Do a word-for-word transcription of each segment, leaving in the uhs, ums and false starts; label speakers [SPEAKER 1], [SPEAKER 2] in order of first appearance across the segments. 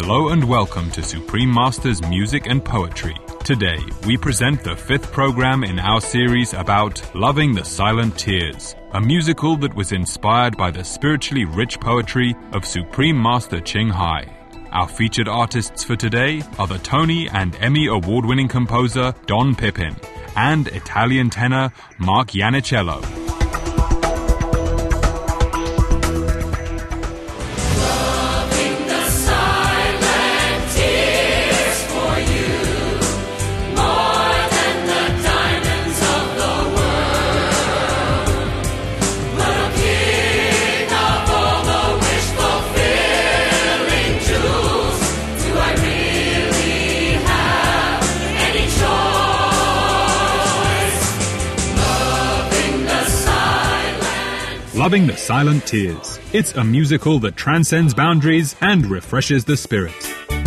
[SPEAKER 1] Hello and welcome to Supreme Master's Music and Poetry. Today, we present the fifth program in our series about Loving the Silent Tears, a musical that was inspired by the spiritually rich poetry of Supreme Master Ching Hai. Our featured artists for today are the Tony and Emmy award-winning composer Don Pipin and Italian tenor Mark Iannicello. Loving the Silent Tears. It's a musical that transcends boundaries and refreshes the spirit.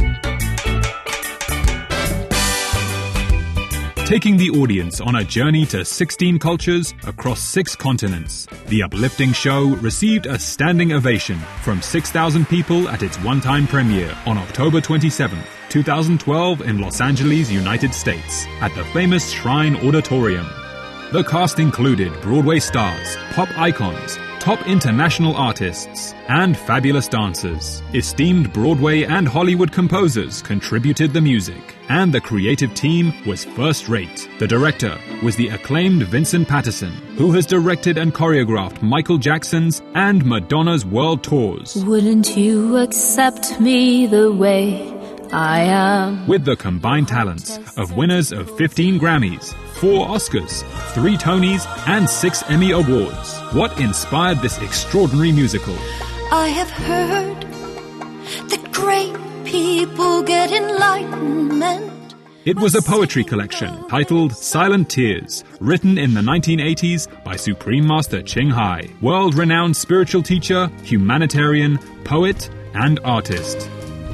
[SPEAKER 1] Taking the audience on a journey to sixteen cultures across six continents, the uplifting show received a standing ovation from six thousand people at its one-time premiere on October twenty-seventh, twenty twelve in Los Angeles, United States, at the famous Shrine Auditorium. The cast included Broadway stars, pop icons, top international artists, and fabulous dancers. Esteemed Broadway and Hollywood composers contributed the music, and the creative team was first-rate. The director was the acclaimed Vincent Pattison, who has directed and choreographed Michael Jackson's and Madonna's world tours.
[SPEAKER 2] Wouldn't you accept me the way I am?
[SPEAKER 1] With the combined talents of winners of fifteen Grammys, four Oscars, three Tonys, and six Emmy Awards. What inspired this extraordinary musical?
[SPEAKER 2] I have heard that great people get enlightenment.
[SPEAKER 1] It was a poetry collection titled Silent Tears, written in the nineteen eighties by Supreme Master Ching Hai, world-renowned spiritual teacher, humanitarian, poet, and artist.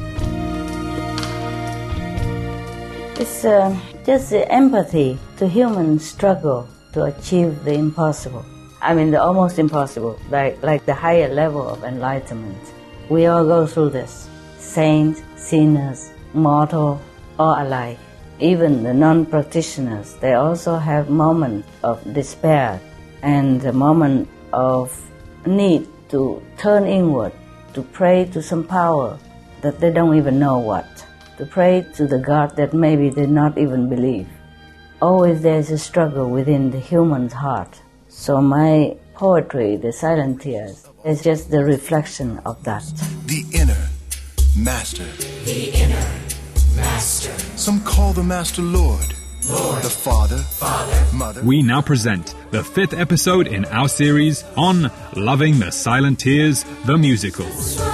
[SPEAKER 3] It's uh, just the empathy to human struggle to achieve the impossible. I mean, the almost impossible, like, like the higher level of enlightenment. We all go through this. Saints, sinners, mortal, all alike. Even the non-practitioners, they also have moments of despair and a moment of need to turn inward, to pray to some power that they don't even know what. To pray to the God that maybe they not even believe. Always there's a struggle within the human's heart. So my poetry, The Silent Tears, is just the reflection of that.
[SPEAKER 4] The inner master.
[SPEAKER 5] The inner master.
[SPEAKER 4] Some call the master Lord.
[SPEAKER 5] Lord.
[SPEAKER 4] The Father.
[SPEAKER 5] Father.
[SPEAKER 4] Mother.
[SPEAKER 1] We now present the fifth episode in our series on Loving the Silent Tears, the musical.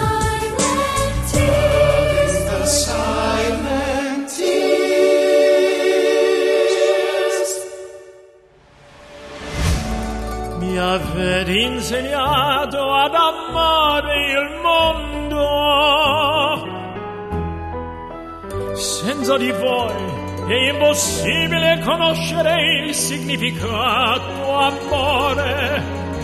[SPEAKER 6] Mi avete insegnato ad amare il mondo. Senza di voi è impossibile conoscere il significato amore.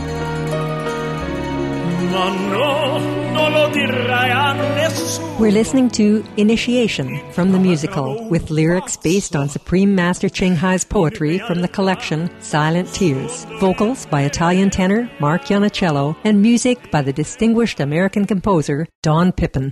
[SPEAKER 6] Ma no, non lo dirai a nessuno.
[SPEAKER 7] We're listening to Initiation from the musical, with lyrics based on Supreme Master Ching Hai's poetry from the collection Silent Tears. Vocals by Italian tenor Mark Iannicello, and music by the distinguished American composer Don Pipin.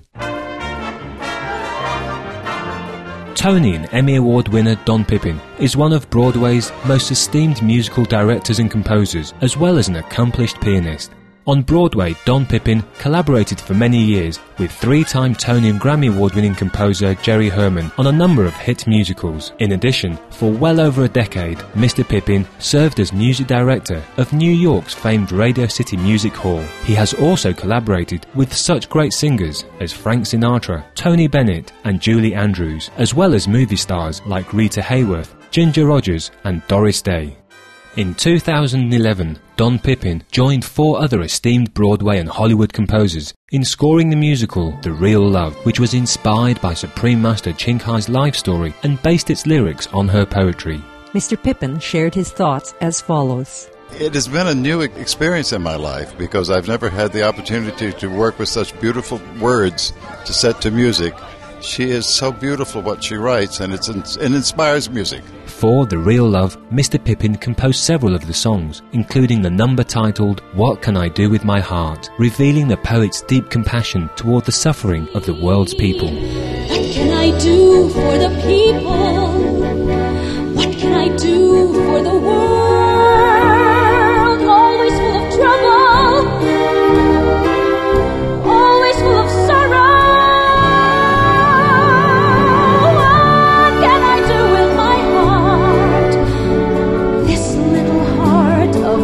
[SPEAKER 8] Tony and Emmy Award winner Don Pipin is one of Broadway's most esteemed musical directors and composers, as well as an accomplished pianist. On Broadway, Don Pipin collaborated for many years with three-time Tony and Grammy Award-winning composer Jerry Herman on a number of hit musicals. In addition, for well over a decade, Mister Pipin served as music director of New York's famed Radio City Music Hall. He has also collaborated with such great singers as Frank Sinatra, Tony Bennett and Julie Andrews, as well as movie stars like Rita Hayworth, Ginger Rogers and Doris Day. In two thousand eleven, Don Pipin joined four other esteemed Broadway and Hollywood composers in scoring the musical The Real Love, which was inspired by Supreme Master Ching Hai's life story and based its lyrics on her poetry.
[SPEAKER 7] Mister Pipin shared his thoughts as follows.
[SPEAKER 9] It has been a new experience in my life because I've never had the opportunity to work with such beautiful words to set to music She is so beautiful what she writes, and it's it inspires music.
[SPEAKER 8] For The Real Love, Mister Pippin composed several of the songs, including the number titled What Can I Do With My Heart, revealing the poet's deep compassion toward the suffering of the world's people.
[SPEAKER 2] What can I do for the people? What can I do for the world? Always full of trouble, always full of sorrow. What can I do with my heart? This little heart of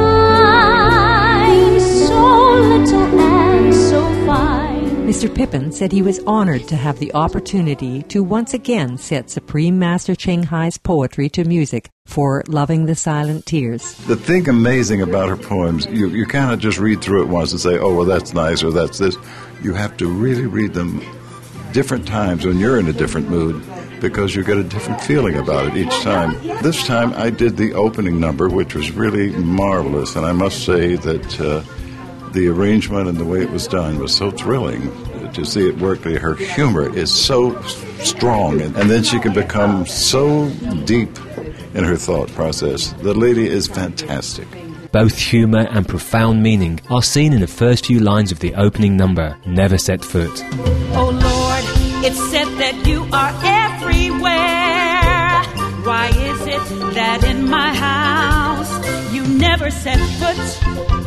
[SPEAKER 2] mine, so little and so fine.
[SPEAKER 7] Mister Pippin said he was honored to have the opportunity to once again set Supreme Master Ching Hai's poetry to music for Loving the Silent Tears.
[SPEAKER 9] The thing amazing about her poems, you, you cannot just read through it once and say, oh, well, that's nice or that's this. You have to really read them different times when you're in a different mood, because you get a different feeling about it each time. This time I did the opening number, which was really marvelous, and I must say that uh, the arrangement and the way it was done was so thrilling to see it work. Her humor is so strong, and, and then she can become so deep in her thought process. The lady is fantastic.
[SPEAKER 8] Both humour and profound meaning are seen in the first few lines of the opening number, Never Set Foot.
[SPEAKER 10] Oh Lord, it's said that you are everywhere. Why is it that in my house you never set foot?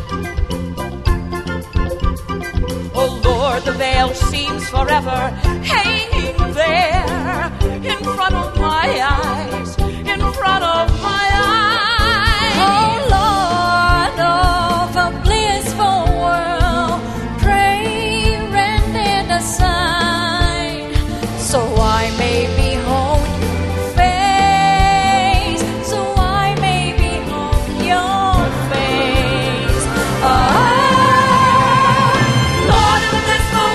[SPEAKER 10] Oh Lord, the veil seems forever hanging there in front of my eyes, in front of my eyes.
[SPEAKER 2] Oh Lord, of a blissful world, pray rend it aside, so I may behold your face, so I may behold your face. Oh, Lord of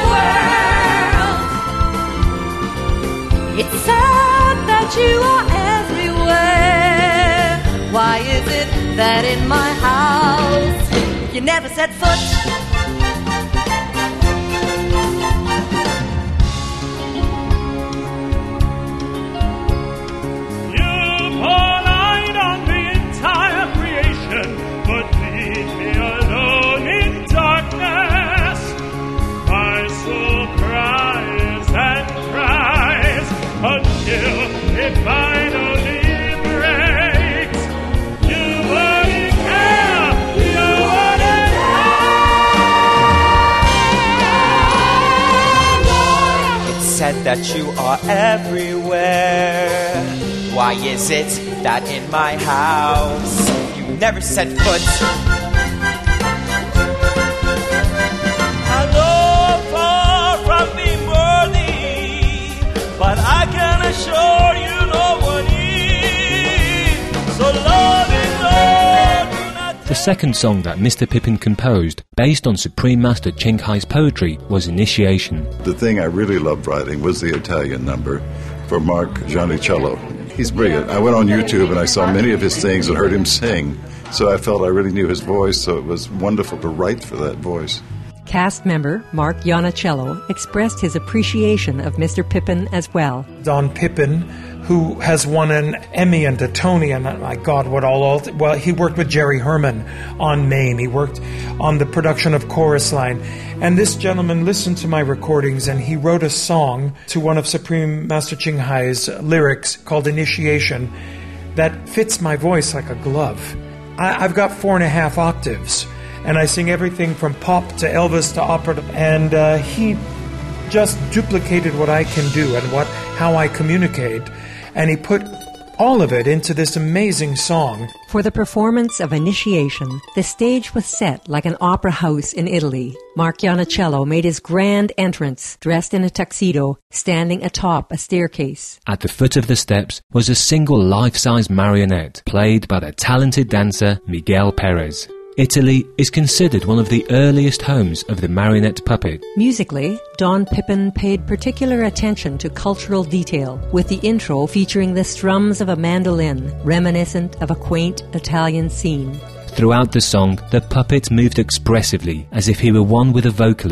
[SPEAKER 2] the blissful world, it's sad that you are everywhere. Why is it that in my house you never set foot?
[SPEAKER 6] You pour light on the entire creation, but leave me alone in darkness. My soul cries and cries until it finally breaks. You wouldn't care, you wouldn't care.
[SPEAKER 11] It's said that you are everywhere. Why is it that in my house you never set foot?
[SPEAKER 6] I know far from being worthy, but I can assure you no one is. So Lord is Lord, do not.
[SPEAKER 8] The second song that Mister Pippin composed, based on Supreme Master Ching Hai's poetry, was Initiation.
[SPEAKER 9] The thing I really loved writing was the Italian number for Mark Giannicello. He's brilliant. I went on YouTube and I saw many of his things and heard him sing, so I felt I really knew his voice, so it was wonderful to write for that voice.
[SPEAKER 7] Cast member Mark Giannicello expressed his appreciation of Mister Pippin as well.
[SPEAKER 12] Don Pippin, who has won an Emmy and a Tony, and my God, what all, all well, he worked with Jerry Herman on Mame. He worked on the production of Chorus Line. And this gentleman listened to my recordings, and he wrote a song to one of Supreme Master Ching Hai's lyrics called Initiation that fits my voice like a glove. I, I've got four and a half octaves, and I sing everything from pop to Elvis to opera, and uh, he just duplicated what I can do and what how I communicate, and he put all of it into this amazing song.
[SPEAKER 7] For the performance of Initiation, the stage was set like an opera house in Italy. Mark Giannicello made his grand entrance, dressed in a tuxedo, standing atop a staircase.
[SPEAKER 8] At the foot of the steps was a single life-size marionette, played by the talented dancer Miguel Perez. Italy is considered one of the earliest homes of the marionette puppet.
[SPEAKER 7] Musically, Don Pippin paid particular attention to cultural detail, with the intro featuring the strums of a mandolin, reminiscent of a quaint Italian scene.
[SPEAKER 8] Throughout the song, the puppet moved expressively, as if he were one with a vocalist,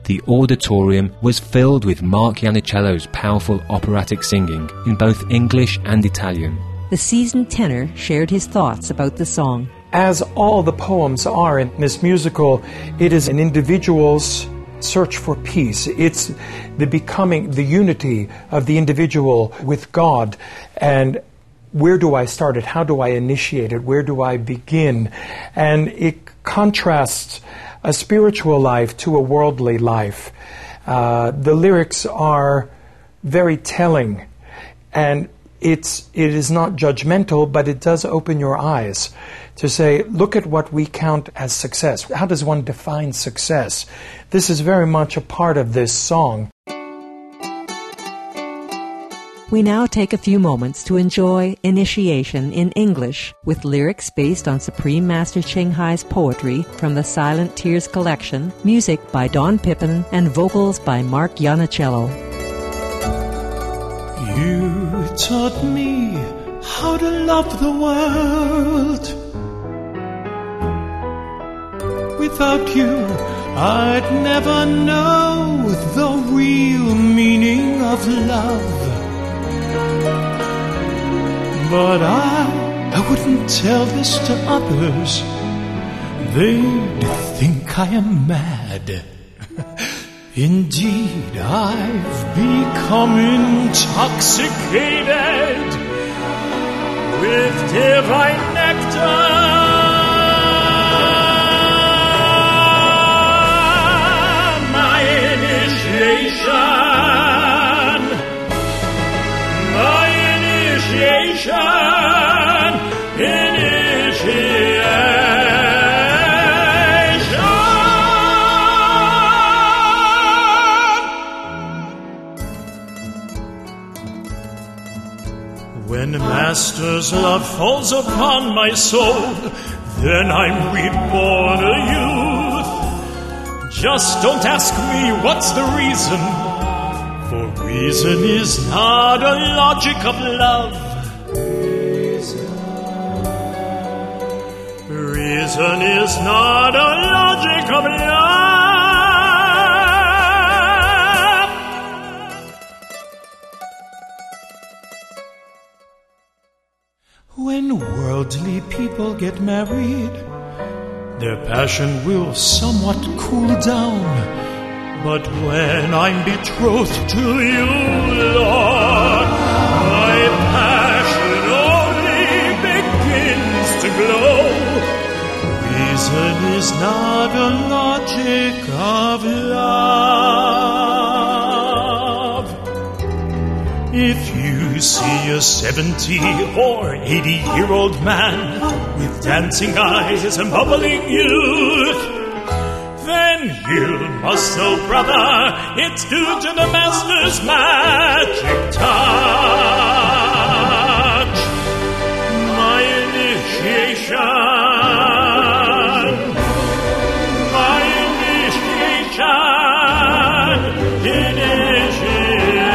[SPEAKER 8] the auditorium was filled with Mark Iannicello's powerful operatic singing in both English and Italian.
[SPEAKER 7] The seasoned tenor shared his thoughts about the song.
[SPEAKER 12] As all the poems are in this musical, it is an individual's search for peace. It's the becoming, the unity of the individual with God. And where do I start it? How do I initiate it? Where do I begin? And it contrasts a spiritual life to a worldly life. Uh, the lyrics are very telling, and it's it is not judgmental, but it does open your eyes to say, look at what we count as success. How does one define success? This is very much a part of this song.
[SPEAKER 7] We now take a few moments to enjoy Initiation in English with lyrics based on Supreme Master Ching Hai's poetry from the Silent Tears collection, music by Don Pippin, and vocals by Mark Iannicello.
[SPEAKER 6] You taught me how to love the world. Without you, I'd never know the real meaning of love. But I, I wouldn't tell this to others. They'd think I am mad. Indeed, I've become intoxicated with divine nectar. My initiation. Initiation, initiation. When Master's love falls upon my soul, then I'm reborn a youth. Just don't ask me what's the reason, for reason is not a logic of love. Reason is not a logic of love. When worldly people get married, their passion will somewhat cool down. But when I'm betrothed to you, Lord, my passion only begins to glow. Reason is not a logic of love. If you see a seventy or eighty-year-old man with dancing eyes and bubbling youth, then you must know, brother, it's due to the Master's magic touch. My initiation, my initiation, initiation.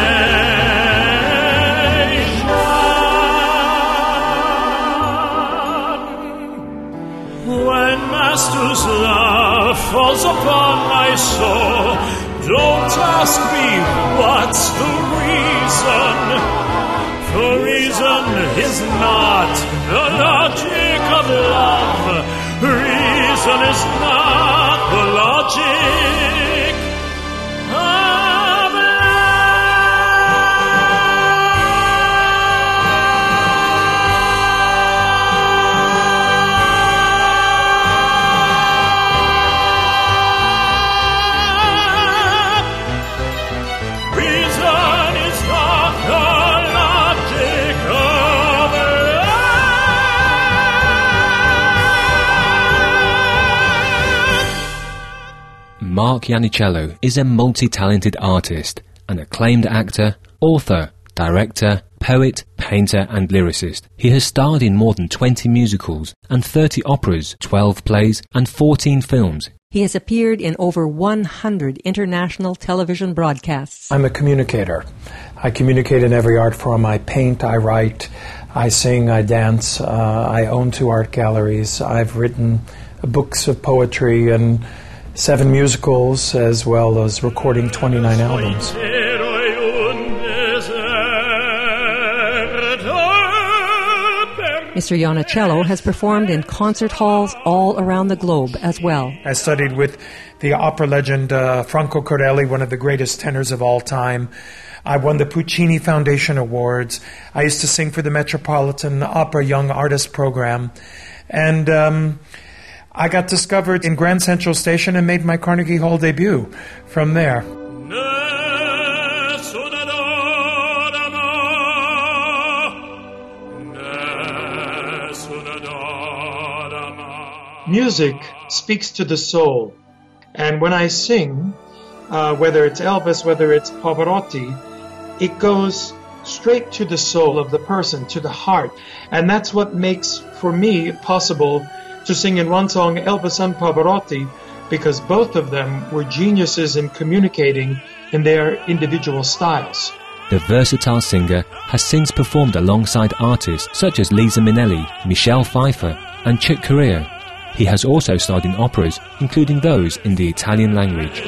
[SPEAKER 6] When Master's love falls upon my soul, don't ask me what's the reason, for reason is not the logic of love. Reason is not the logic of love.
[SPEAKER 8] Mark Iannicello is a multi-talented artist, an acclaimed actor, author, director, poet, painter and lyricist. He has starred in more than twenty musicals and thirty operas, twelve plays and fourteen films.
[SPEAKER 7] He has appeared in over one hundred international television broadcasts.
[SPEAKER 12] I'm a communicator. I communicate in every art form. I paint, I write, I sing, I dance. Uh, I own two art galleries. I've written books of poetry and seven musicals as well as recording twenty-nine albums.
[SPEAKER 7] Mister Iannicello has performed in concert halls all around the globe as well.
[SPEAKER 12] I studied with the opera legend uh, Franco Corelli, one of the greatest tenors of all time. I won the Puccini Foundation Awards. I used to sing for the Metropolitan Opera Young Artist Program. And um, I got discovered in Grand Central Station and made my Carnegie Hall debut from there. Music speaks to the soul, and when I sing, uh, whether it's Elvis, whether it's Pavarotti, it goes straight to the soul of the person, to the heart, and that's what makes, for me, possible to sing in one song Elvis and Pavarotti, because both of them were geniuses in communicating in their individual styles.
[SPEAKER 8] The versatile singer has since performed alongside artists such as Liza Minnelli, Michelle Pfeiffer, and Chick Corea. He has also starred in operas, including those in the Italian language.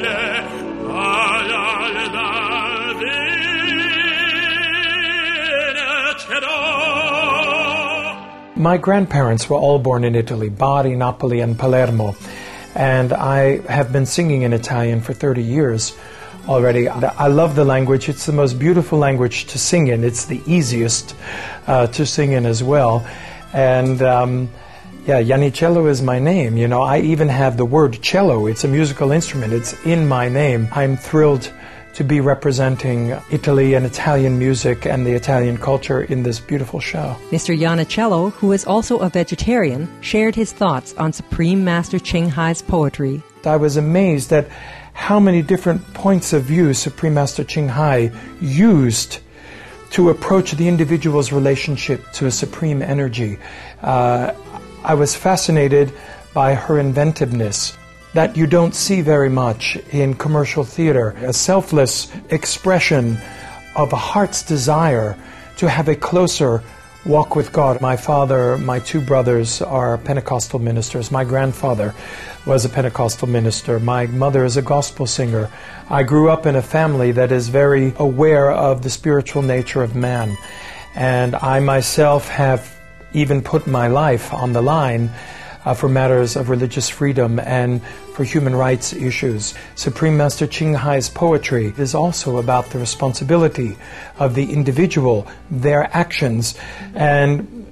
[SPEAKER 12] My grandparents were all born in Italy, Bari, Napoli, and Palermo, and I have been singing in Italian for thirty years already. I love the language. It's the most beautiful language to sing in. It's the easiest uh, to sing in as well. And um, yeah, Iannicello is my name. You know, I even have the word cello. It's a musical instrument. It's in my name. I'm thrilled to be representing Italy and Italian music and the Italian culture in this beautiful show.
[SPEAKER 7] Mister Iannicello, who is also a vegetarian, shared his thoughts on Supreme Master Ching Hai's poetry.
[SPEAKER 12] I was amazed at how many different points of view Supreme Master Ching Hai used to approach the individual's relationship to a supreme energy. Uh, I was fascinated by her inventiveness that you don't see very much in commercial theater, a selfless expression of a heart's desire to have a closer walk with God. My father, my two brothers are Pentecostal ministers. My grandfather was a Pentecostal minister. My mother is a gospel singer. I grew up in a family that is very aware of the spiritual nature of man. And I myself have even put my life on the line uh, for matters of religious freedom and for human rights issues. Supreme Master Ching Hai's poetry is also about the responsibility of the individual, their actions. And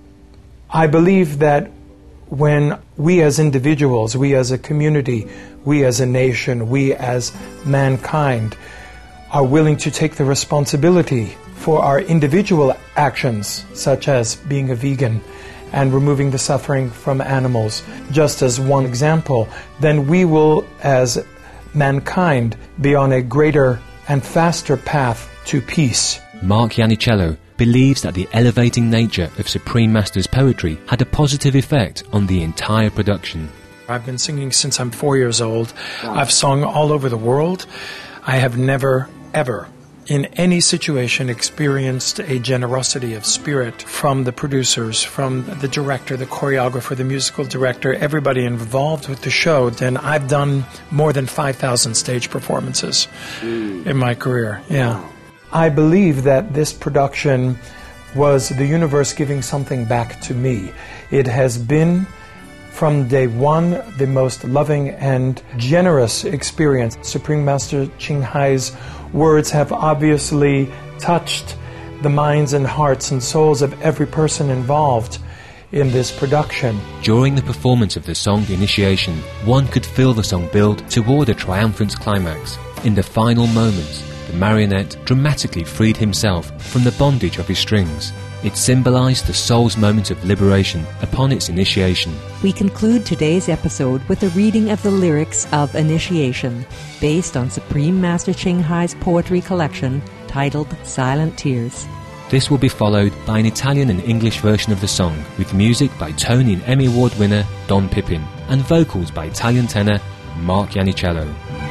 [SPEAKER 12] I believe that when we as individuals, we as a community, we as a nation, we as mankind are willing to take the responsibility for our individual actions, such as being a vegan and removing the suffering from animals, just as one example, then we will, as mankind, be on a greater and faster path to peace.
[SPEAKER 8] Mark Iannicello believes that the elevating nature of Supreme Master's poetry had a positive effect on the entire production.
[SPEAKER 12] I've been singing since I'm four years old. I've sung all over the world. I have never, ever, in any situation, experienced a generosity of spirit from the producers, from the director, the choreographer, the musical director, everybody involved with the show. Then I've done more than five thousand stage performances mm. in my career. Yeah. Wow. I believe that this production was the universe giving something back to me. It has been, from day one, the most loving and generous experience. Supreme Master Ching Hai's words have obviously touched the minds and hearts and souls of every person involved in this production.
[SPEAKER 8] During the performance of the song Initiation, one could feel the song build toward a triumphant climax. In the final moments, the marionette dramatically freed himself from the bondage of his strings. It symbolized the soul's moment of liberation upon its initiation.
[SPEAKER 7] We conclude today's episode with a reading of the lyrics of Initiation, based on Supreme Master Ching Hai's poetry collection titled Silent Tears.
[SPEAKER 8] This will be followed by an Italian and English version of the song, with music by Tony and Emmy Award winner Don Pippin, and vocals by Italian tenor Mark Iannicello.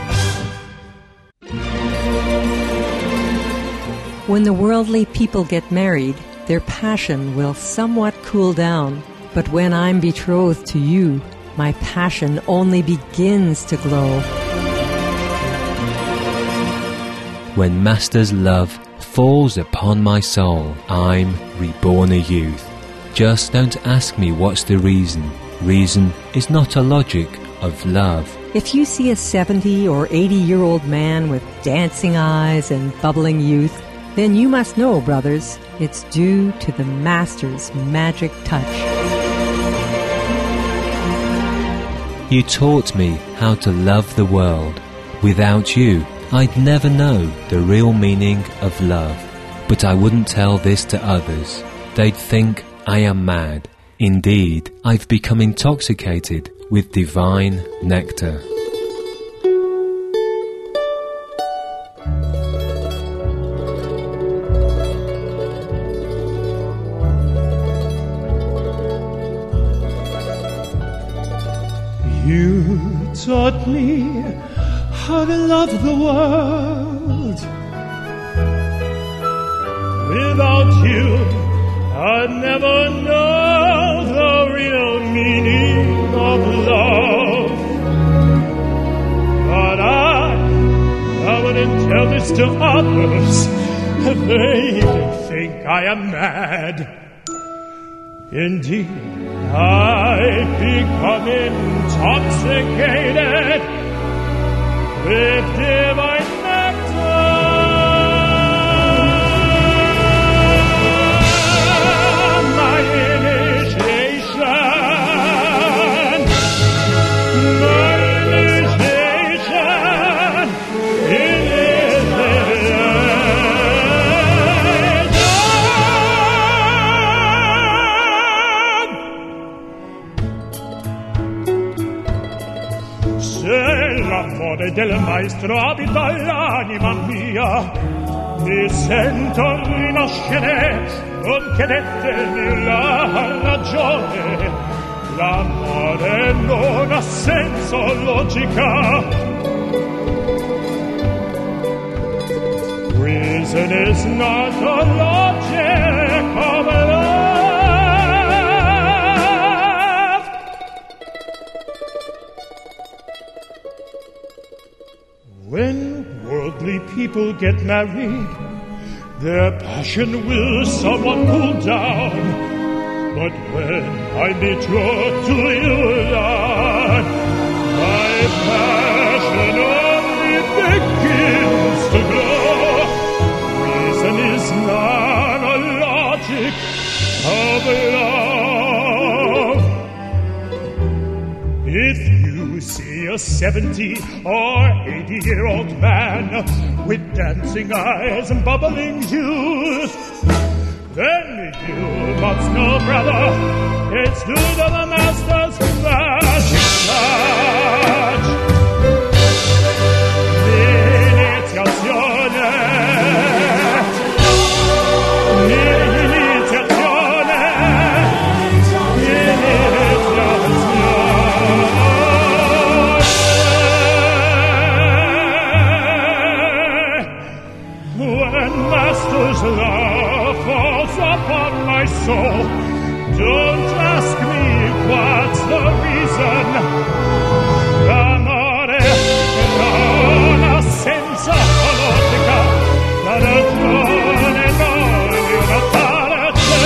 [SPEAKER 7] When the worldly people get married, their passion will somewhat cool down. But when I'm betrothed to you, my passion only begins to glow.
[SPEAKER 8] When Master's love falls upon my soul, I'm reborn a youth. Just don't ask me what's the reason. Reason is not a logic of love.
[SPEAKER 7] If you see a seventy or eighty-year-old man with dancing eyes and bubbling youth, then you must know, brothers, it's due to the Master's magic touch.
[SPEAKER 8] You taught me how to love the world. Without you, I'd never know the real meaning of love. But I wouldn't tell this to others. They'd think I am mad. Indeed, I've become intoxicated with divine nectar.
[SPEAKER 13] You taught me how to love the world. Without you, I'd never know the real meaning of love. But I, I wouldn't tell this to others. They'd think I am mad. Indeed, I've become intoxicated with divine nectar. My initiation, my initiation, l'amore del maestro abita l'anima mia, mi sento rinascere, non chiedetemi la ragione, l'amore non ha senso, logica. Reason is not a logic of love. When worldly people get married, their passion will somewhat cool down. But when I'm betrothed to you, Lord, my passion only begins to glow. Reason is not a logic of love. If you see a seventy or eighty-year-old man with dancing eyes and bubbling youth, then you must know, brother, it's due to the Master's magic touch. L'iniziazione, l'iniziazione, l'iniziazione. When Master's love falls upon my soul, don't ask me what's the reason. L'amore non ha senso, logica, la ragione non è una parte.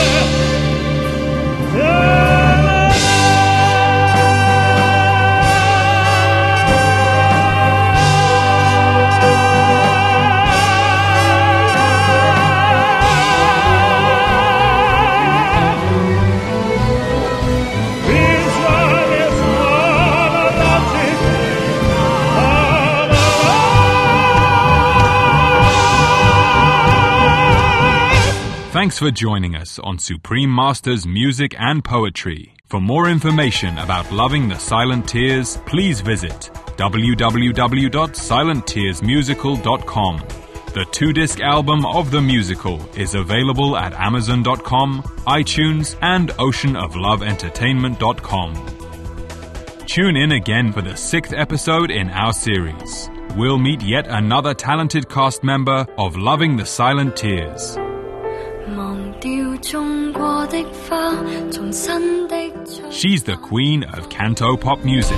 [SPEAKER 1] Thanks for joining us on Supreme Master's Music and Poetry. For more information about Loving the Silent Tears, please visit w w w dot silent tears musical dot com. The two-disc album of the musical is available at amazon dot com, iTunes, and ocean of love entertainment dot com. Tune in again for the sixth episode in our series. We'll meet yet another talented cast member of Loving the Silent Tears.
[SPEAKER 2] 忘掉種過的花，重新的
[SPEAKER 1] She's the queen of canto pop music.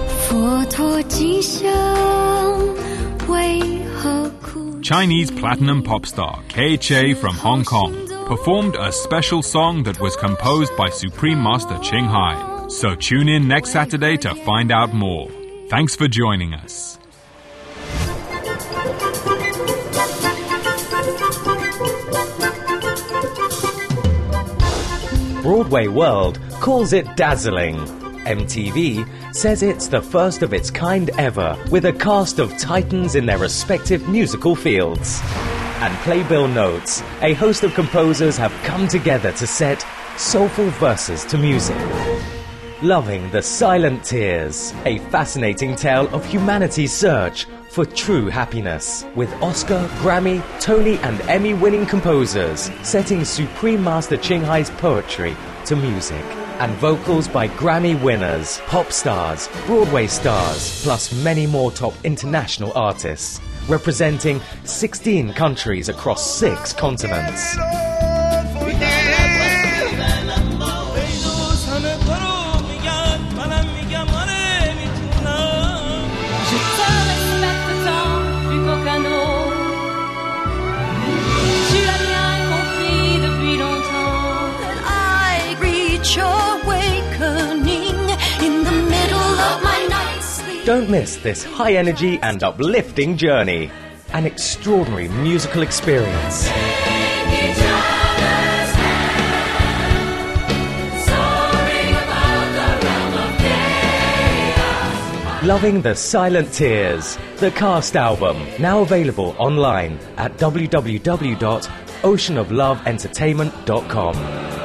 [SPEAKER 1] Chinese platinum pop star Kei Che from Hong Kong performed a special song that was composed by Supreme Master Ching Hai. So tune in next Saturday to find out more. Thanks for joining us.
[SPEAKER 14] Broadway World calls it dazzling. M T V says it's the first of its kind ever, with a cast of titans in their respective musical fields. And Playbill notes, a host of composers have come together to set soulful verses to music. Loving the Silent Tears, a fascinating tale of humanity's search for true happiness, with Oscar, Grammy, Tony and Emmy-winning composers setting Supreme Master Ching Hai's poetry to music, and vocals by Grammy winners, pop stars, Broadway stars, plus many more top international artists, representing sixteen countries across six continents. Don't miss this high-energy and uplifting journey. An extraordinary musical experience. Loving the Silent Tears, the cast album, now available online at w w w dot ocean of love entertainment dot com.